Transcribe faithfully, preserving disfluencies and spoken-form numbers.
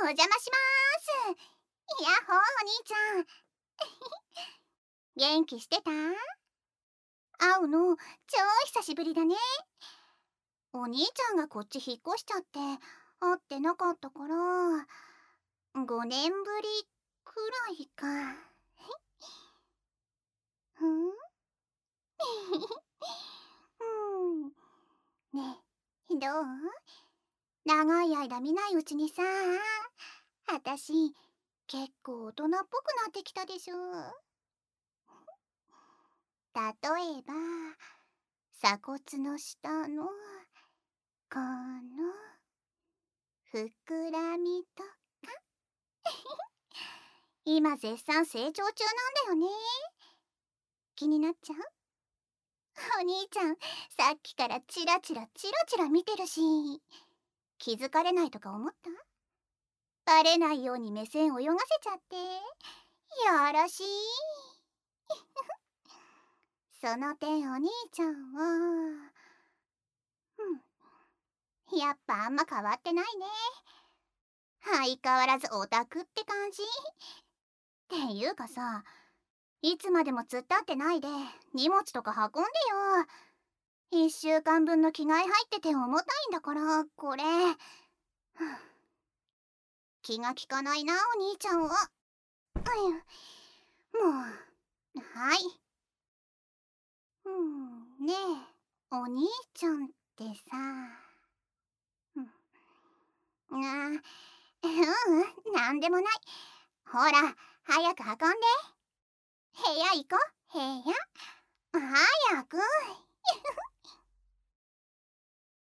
邪魔しまーす。やっほー、お兄ちゃん。元気してた？会うの超久しぶりだね。お兄ちゃんがこっち引っ越しちゃって会ってなかったからごねんぶりくらいか。ふんうん。ねえ、どう？長い間見ないうちにさ、あたし結構大人っぽくなってきたでしょ。例えば鎖骨の下のこの膨らみとか今絶賛成長中なんだよね。気になっちゃう？お兄ちゃんさっきからチラチラチラチラ見てるし、気づかれないとか思った？バレないように目線泳がせちゃってよろしい。その点お兄ちゃんはうんやっぱあんま変わってないね。相変わらずオタクって感じ。っていうかさ、いつまでも突っ立ってないで荷物とか運んでよ。いっしゅうかんぶんの着替え入ってて重たいんだからこれ。気が利かないなお兄ちゃんは。うん、もうはい。うんねえお兄ちゃんってさ、うん、あううんなんでもない。ほら早く運んで。部屋行こう部屋早く